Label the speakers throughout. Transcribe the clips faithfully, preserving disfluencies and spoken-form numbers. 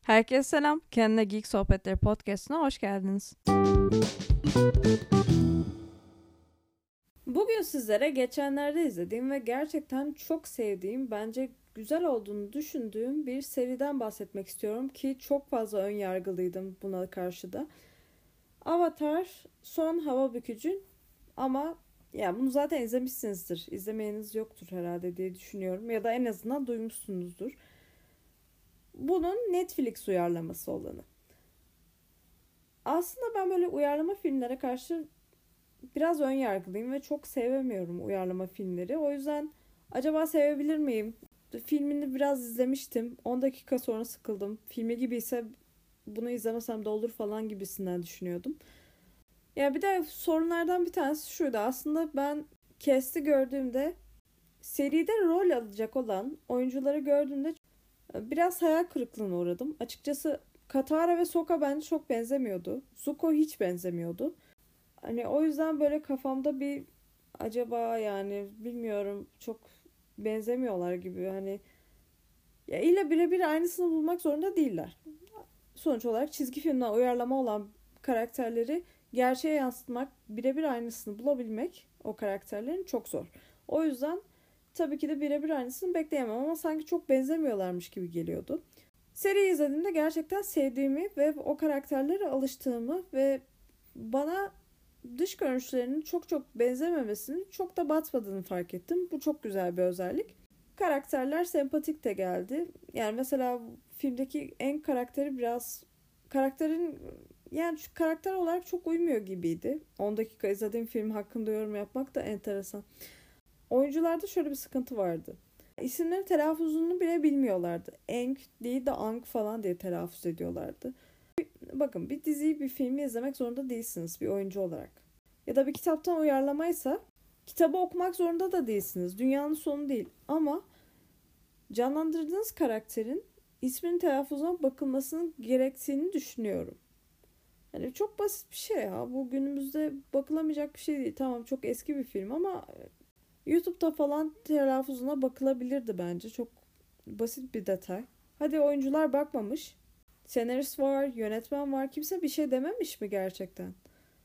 Speaker 1: Herkese selam. Kendine Geek Sohbetleri Podcast'ına hoş geldiniz. Bugün sizlere geçenlerde izlediğim ve gerçekten çok sevdiğim, bence güzel olduğunu düşündüğüm bir seriden bahsetmek istiyorum ki çok fazla ön yargılıydım buna karşı da. Avatar Son Hava Bükücü, ama ya bunu zaten izlemişsinizdir. İzlemeyeniz yoktur herhalde diye düşünüyorum, ya da en azından duymuşsunuzdur. Bunun Netflix uyarlaması olanı. Aslında ben böyle uyarlama filmlere karşı biraz ön yargılıyım ve çok sevemiyorum uyarlama filmleri. O yüzden acaba sevebilir miyim? Filmini biraz izlemiştim. on dakika sonra sıkıldım. Filmi gibiyse bunu izlemesem de olur falan gibisinden düşünüyordum. Ya bir de sorunlardan bir tanesi şuydu. Aslında ben cast'i gördüğümde, seride rol alacak olan oyuncuları gördüğümde biraz hayal kırıklığına uğradım. Açıkçası Katara ve Sokka bence çok benzemiyordu. Zuko hiç benzemiyordu. Hani o yüzden böyle kafamda bir acaba, yani bilmiyorum, çok benzemiyorlar gibi. Hani ya illa birebir aynısını bulmak zorunda değiller. Sonuç olarak çizgi filmden uyarlama olan karakterleri gerçeğe yansıtmak, birebir aynısını bulabilmek o karakterlerin çok zor. O yüzden tabii ki de birebir aynısını bekleyemem, ama sanki çok benzemiyorlarmış gibi geliyordu. Seriyi izlediğimde gerçekten sevdiğimi ve o karakterlere alıştığımı ve bana dış görünüşlerinin çok çok benzememesinin çok da batmadığını fark ettim. Bu çok güzel bir özellik. Karakterler sempatik de geldi. Yani mesela filmdeki en karakteri biraz karakterin yani şu karakter olarak çok uymuyor gibiydi. on dakika izlediğim film hakkında yorum yapmak da enteresan. Oyuncularda şöyle bir sıkıntı vardı. İsimlerin telaffuzunu bile bilmiyorlardı. Aang değil de Ang falan diye telaffuz ediyorlardı. Bakın, bir diziyi, bir filmi izlemek zorunda değilsiniz bir oyuncu olarak. Ya da bir kitaptan uyarlamaysa kitabı okumak zorunda da değilsiniz. Dünyanın sonu değil. Ama canlandırdığınız karakterin isminin telaffuzuna bakılmasının gerektiğini düşünüyorum. Yani çok basit bir şey ya. Bu günümüzde bakılamayacak bir şey değil. Tamam, çok eski bir film ama YouTube'da falan telaffuzuna bakılabilirdi bence. Çok basit bir detay. Hadi oyuncular bakmamış. Senarist var, yönetmen var. Kimse bir şey dememiş mi gerçekten?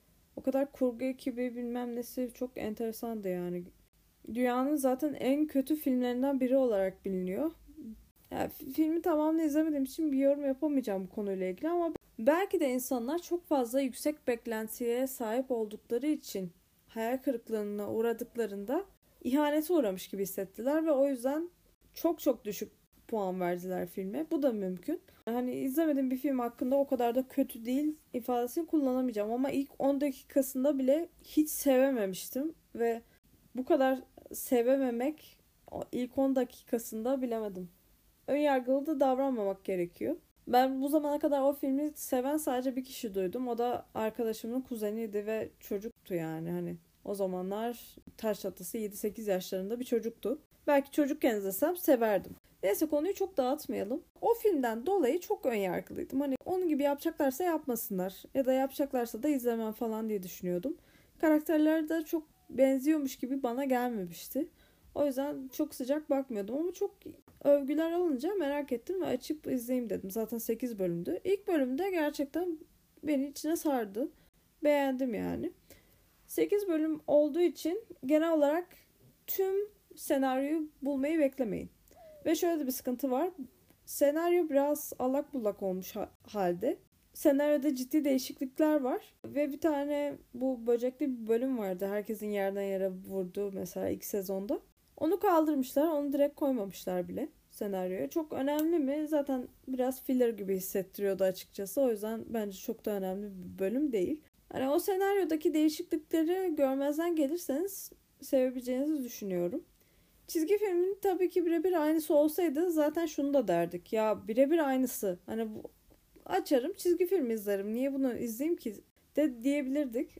Speaker 1: O kadar kurgu ekibi bilmem nesi çok enteresandı yani. Dünyanın zaten en kötü filmlerinden biri olarak biliniyor. Yani filmi tamamını izlemediğim için bir yorum yapamayacağım bu konuyla ilgili, ama belki de insanlar çok fazla yüksek beklentiye sahip oldukları için hayal kırıklığına uğradıklarında ihanete uğramış gibi hissettiler ve o yüzden çok çok düşük puan verdiler filme. Bu da mümkün. Hani izlemediğim bir film hakkında o kadar da kötü değil ifadesini kullanamayacağım, ama ilk on dakikasında bile hiç sevememiştim ve bu kadar sevememek ilk on dakikasında bilemedim. Önyargılı da davranmamak gerekiyor. Ben bu zamana kadar o filmi seven sadece bir kişi duydum. O da arkadaşımın kuzeniydi ve çocuktu yani. Hani o zamanlar taş çatlası yedi sekiz yaşlarında bir çocuktu. Belki çocukken izlesem severdim. Neyse, konuyu çok dağıtmayalım. O filmden dolayı çok önyargılıydım. Hani onun gibi yapacaklarsa yapmasınlar. Ya da yapacaklarsa da izlemem falan diye düşünüyordum. Karakterler de çok benziyormuş gibi bana gelmemişti. O yüzden çok sıcak bakmıyordum, ama çok övgüler alınca merak ettim ve açıp izleyeyim dedim. Zaten sekiz bölümdü. İlk bölümde gerçekten beni içine sardı. Beğendim yani. sekiz bölüm olduğu için genel olarak tüm senaryoyu bulmayı beklemeyin. Ve şöyle de bir sıkıntı var. Senaryo biraz allak bullak olmuş halde. Senaryoda ciddi değişiklikler var. Ve bir tane bu böcekli bir bölüm vardı. Herkesin yerden yere vurduğu mesela ilk sezonda. Onu kaldırmışlar. Onu direkt koymamışlar bile senaryoya. Çok önemli mi? Zaten biraz filler gibi hissettiriyordu açıkçası. O yüzden bence çok da önemli bir bölüm değil. Hani o senaryodaki değişiklikleri görmezden gelirseniz sevebileceğinizi düşünüyorum. Çizgi filmin tabii ki birebir aynısı olsaydı zaten şunu da derdik. Ya birebir aynısı. Hani bu, açarım çizgi film izlerim. Niye bunu izleyeyim ki de diyebilirdik.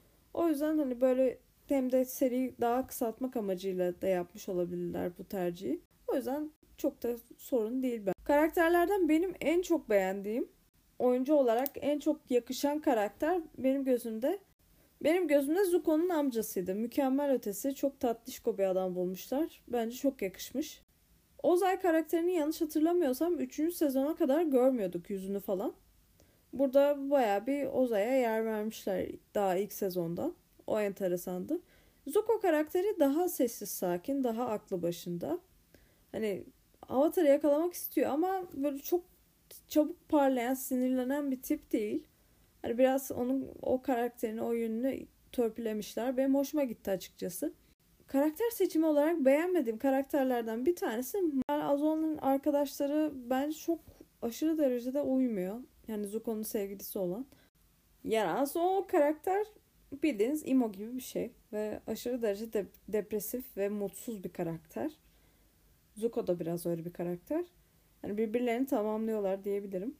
Speaker 1: O yüzden hani böyle hem de seriyi daha kısaltmak amacıyla da yapmış olabilirler bu tercihi. O yüzden çok da sorun değil ben. Karakterlerden benim en çok beğendiğim, oyuncu olarak en çok yakışan karakter benim gözümde benim gözümde Zuko'nun amcasıydı. Mükemmel ötesi, çok tatlışko bir adam bulmuşlar. Bence çok yakışmış. Ozai karakterini yanlış hatırlamıyorsam üçüncü sezona kadar görmüyorduk yüzünü falan. Burada bayağı bir Ozai'ye yer vermişler daha ilk sezonda. O enteresandı. Zuko karakteri daha sessiz sakin, daha aklı başında. Hani Avatar'ı yakalamak istiyor ama böyle çok çabuk parlayan, sinirlenen bir tip değil. Hani biraz onun o karakterini, o yönünü törpülemişler. Benim hoşuma gitti açıkçası. Karakter seçimi olarak beğenmediğim karakterlerden bir tanesi Azon'un arkadaşları bence çok aşırı derecede uymuyor. Yani Zuko'nun sevgilisi olan. Yani aslında o karakter bildiğiniz emo gibi bir şey. Ve aşırı derecede de- depresif ve mutsuz bir karakter. Zuko da biraz öyle bir karakter. Hani birbirlerini tamamlıyorlar diyebilirim.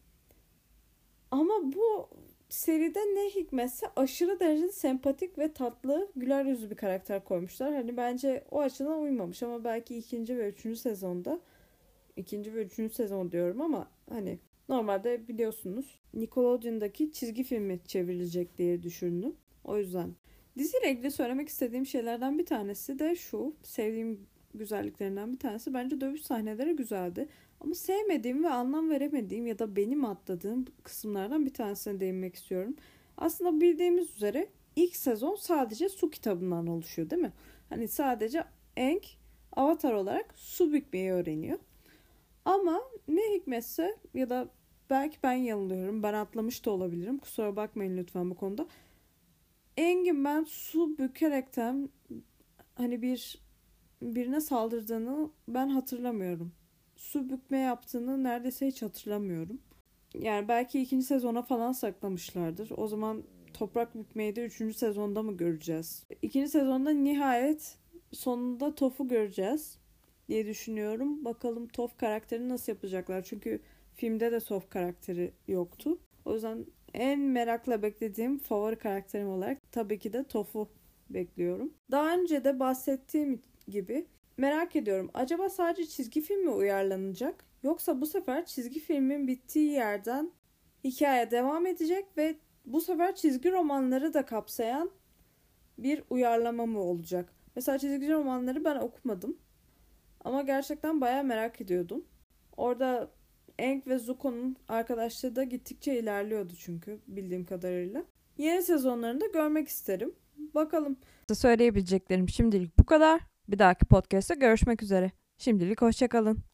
Speaker 1: Ama bu seride ne hikmetse aşırı derecede sempatik ve tatlı, güler yüzlü bir karakter koymuşlar. Hani bence o açıdan uymamış ama belki ikinci ve üçüncü sezonda ikinci ve üçüncü sezon diyorum ama hani normalde biliyorsunuz Nickelodeon'daki çizgi filmi çevrilecek diye düşündüm. O yüzden diziyle ilgili söylemek istediğim şeylerden bir tanesi de şu. Sevdiğim güzelliklerinden bir tanesi. Bence dövüş sahneleri güzeldi. Ama sevmediğim ve anlam veremediğim ya da benim atladığım kısımlardan bir tanesine değinmek istiyorum. Aslında bildiğimiz üzere ilk sezon sadece su kitabından oluşuyor değil mi? Hani sadece Aang Avatar olarak su bükmeyi öğreniyor. Ama ne hikmetse ya da belki ben yanılıyorum. Ben atlamış da olabilirim. Kusura bakmayın lütfen bu konuda. Aang'in ben su bükerekten hani bir birine saldırdığını ben hatırlamıyorum. Su bükme yaptığını neredeyse hiç hatırlamıyorum. Yani belki ikinci sezona falan saklamışlardır. O zaman toprak bükmeyi de üçüncü sezonda mı göreceğiz? İkinci sezonda nihayet sonunda Toph'u göreceğiz diye düşünüyorum. Bakalım Toph karakterini nasıl yapacaklar? Çünkü filmde de Toph karakteri yoktu. O yüzden en merakla beklediğim favori karakterim olarak tabii ki de Toph'u bekliyorum. Daha önce de bahsettiğim gibi merak ediyorum. Acaba sadece çizgi film mi uyarlanacak? Yoksa bu sefer çizgi filmin bittiği yerden hikaye devam edecek ve bu sefer çizgi romanları da kapsayan bir uyarlama mı olacak? Mesela çizgi romanları ben okumadım. Ama gerçekten bayağı merak ediyordum. Orada Aang ve Zuko'nun arkadaşlığı da gittikçe ilerliyordu çünkü bildiğim kadarıyla. Yeni sezonlarını da görmek isterim. Bakalım. Söyleyebileceklerim şimdilik bu kadar. Bir dahaki podcast'te görüşmek üzere. Şimdilik hoşça kalın.